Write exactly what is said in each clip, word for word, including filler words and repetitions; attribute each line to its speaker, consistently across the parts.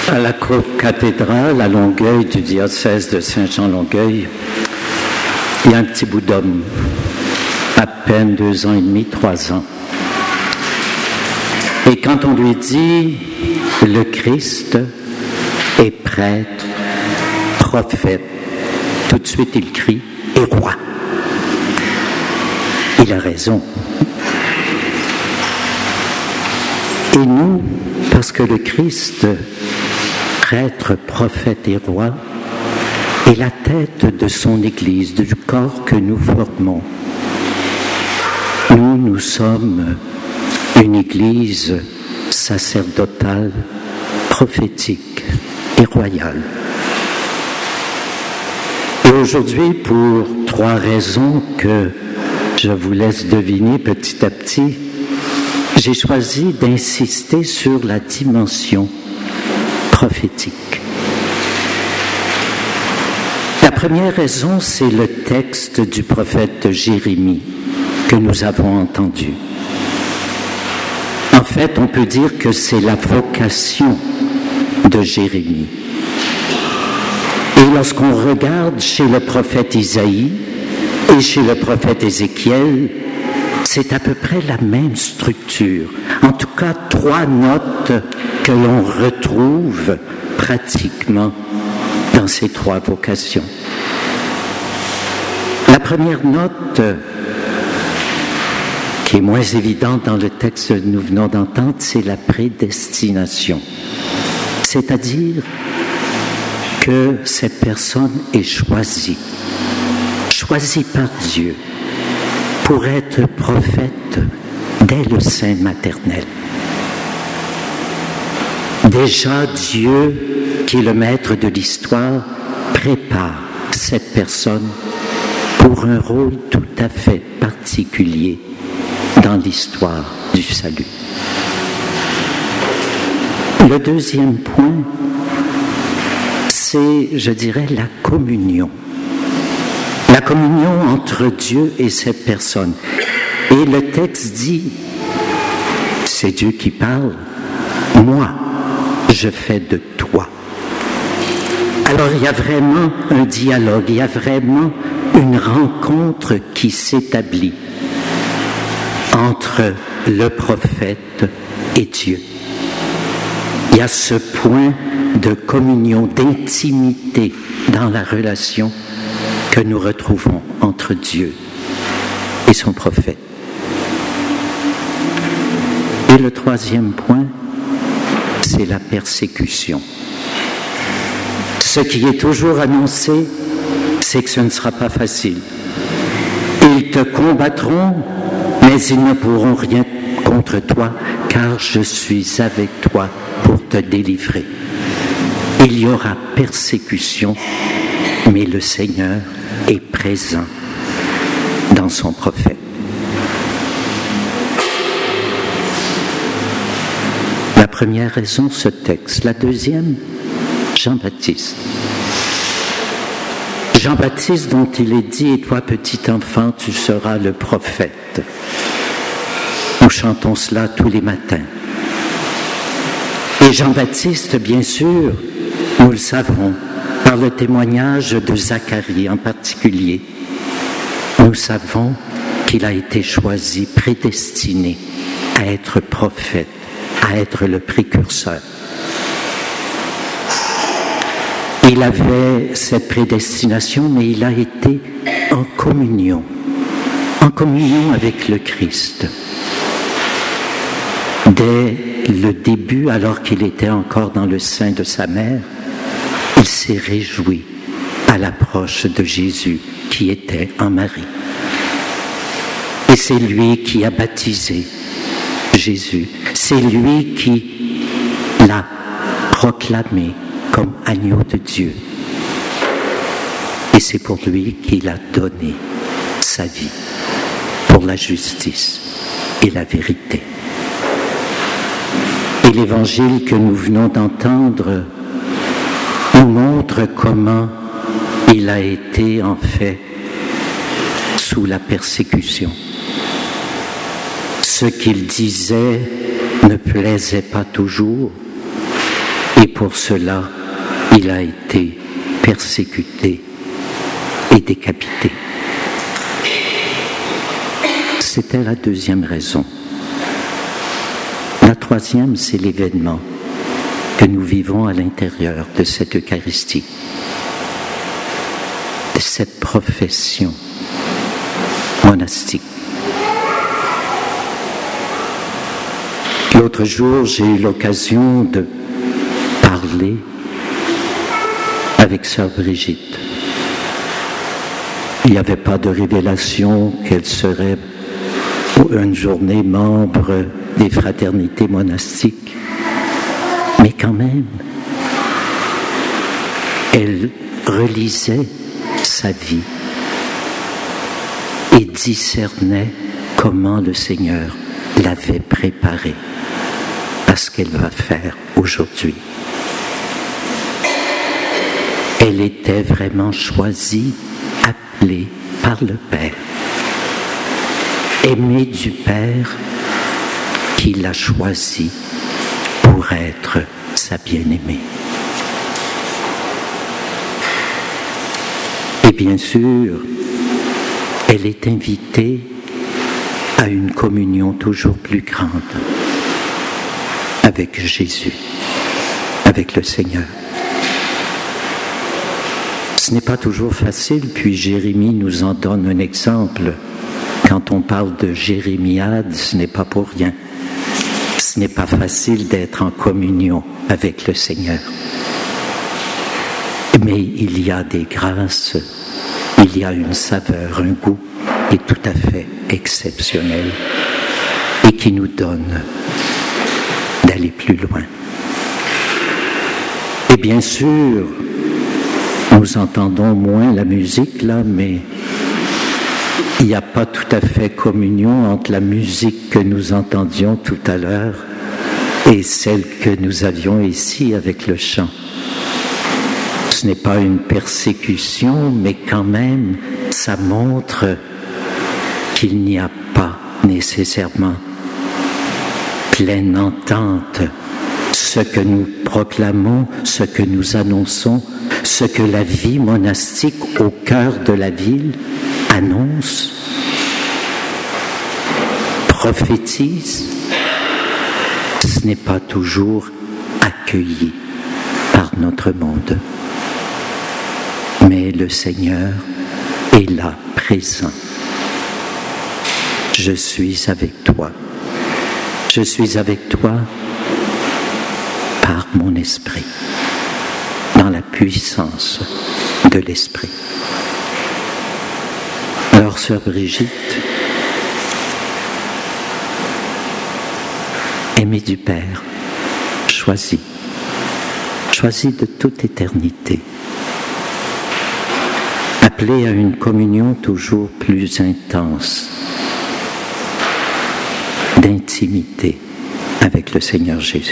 Speaker 1: À la cathédrale à Longueuil du diocèse de Saint-Jean-Longueuil, il y a un petit bout d'homme, à peine deux ans et demi, trois ans. Et quand on lui dit « le Christ est prêtre, prophète », tout de suite il crie « et roi ». Il a raison. Et nous, parce que le Christ, prêtre, prophète et roi, est la tête de son Église, du corps que nous formons. Nous, nous sommes une Église sacerdotale, prophétique et royale. Et aujourd'hui, pour trois raisons que je vous laisse deviner petit à petit, j'ai choisi d'insister sur la dimension prophétique. La première raison, c'est le texte du prophète Jérémie que nous avons entendu. En fait, on peut dire que c'est la vocation de Jérémie. Et lorsqu'on regarde chez le prophète Isaïe et chez le prophète Ézéchiel, c'est à peu près la même structure. En tout cas, trois notes que l'on retrouve pratiquement dans ces trois vocations. La première note, qui est moins évidente dans le texte que nous venons d'entendre, c'est la prédestination. C'est-à-dire que cette personne est choisie, choisie par Dieu, pour être prophète dès le sein maternel. Déjà, Dieu, qui est le maître de l'histoire, prépare cette personne pour un rôle tout à fait particulier dans l'histoire du salut. Le deuxième point, c'est, je dirais, la communion. La communion entre Dieu et cette personne. Et le texte dit, c'est Dieu qui parle, moi, je fais de toi. Alors il y a vraiment un dialogue, il y a vraiment une rencontre qui s'établit entre le prophète et Dieu. Il y a ce point de communion, d'intimité dans la relation que nous retrouvons entre Dieu et son prophète. Et le troisième point, c'est la persécution. Ce qui est toujours annoncé, c'est que ce ne sera pas facile. Ils te combattront, mais ils ne pourront rien contre toi, car je suis avec toi pour te délivrer. Il y aura persécution, mais le Seigneur est présent dans son prophète. La première raison, ce texte. La deuxième, Jean-Baptiste. Jean-Baptiste dont il est dit, et toi petit enfant, tu seras le prophète. Nous chantons cela tous les matins. Et Jean-Baptiste, bien sûr, nous le savons, par le témoignage de Zacharie en particulier, nous savons qu'il a été choisi, prédestiné à être prophète, à être le précurseur. Il avait cette prédestination, mais il a été en communion, en communion avec le Christ. Dès le début, alors qu'il était encore dans le sein de sa mère, il s'est réjoui à l'approche de Jésus qui était en Marie. Et c'est lui qui a baptisé Jésus. C'est lui qui l'a proclamé comme agneau de Dieu. Et c'est pour lui qu'il a donné sa vie pour la justice et la vérité. Et l'évangile que nous venons d'entendre nous montre comment il a été en fait sous la persécution. Ce qu'il disait ne plaisait pas toujours, Et pour cela, il a été persécuté et décapité. C'était la deuxième raison. La troisième, c'est l'événement que nous vivons à l'intérieur de cette Eucharistie, de cette profession monastique. L'autre jour, j'ai eu l'occasion de parler avec sœur Brigitte. Il n'y avait pas de révélation qu'elle serait une journée membre des fraternités monastiques, mais quand même, elle relisait sa vie et discernait comment le Seigneur l'avait préparée à ce qu'elle va faire aujourd'hui. Elle était vraiment choisie, appelée par le Père, aimée du Père qui l'a choisie pour être sa bien-aimée. Et bien sûr, elle est invitée à une communion toujours plus grande avec Jésus, avec le Seigneur. Ce n'est pas toujours facile, puis Jérémie nous en donne un exemple. Quand on parle de jérémiade, ce n'est pas pour rien. Ce n'est pas facile d'être en communion avec le Seigneur. Mais il y a des grâces, il y a une saveur, un goût qui est tout à fait exceptionnel et qui nous donne d'aller plus loin. Et bien sûr, nous entendons moins la musique là, mais il n'y a pas tout à fait communion entre la musique que nous entendions tout à l'heure et celle que nous avions ici avec le chant. Ce n'est pas une persécution, mais quand même, ça montre qu'il n'y a pas nécessairement pleine entente. Ce que nous proclamons, ce que nous annonçons, ce que la vie monastique au cœur de la ville annonce, prophétise, ce n'est pas toujours accueilli par notre monde. Mais le Seigneur est là, présent. Je suis avec toi. Je suis avec toi par mon esprit, dans la puissance de l'esprit. Alors, sœur Brigitte, aimée du Père, choisie, choisie de toute éternité, appelée à une communion toujours plus intense, d'intimité avec le Seigneur Jésus,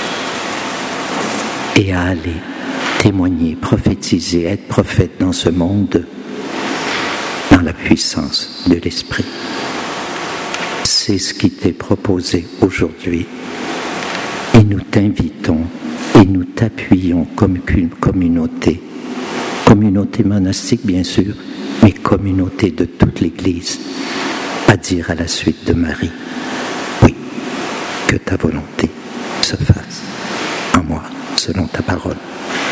Speaker 1: et à aller témoigner, prophétiser, être prophète dans ce monde, dans la puissance de l'Esprit. C'est ce qui t'est proposé aujourd'hui, et nous t'invitons et nous t'appuyons comme une communauté, communauté monastique bien sûr, mais communauté de toute l'Église, à dire à la suite de Marie, oui, que ta volonté se fasse en moi, selon ta parole.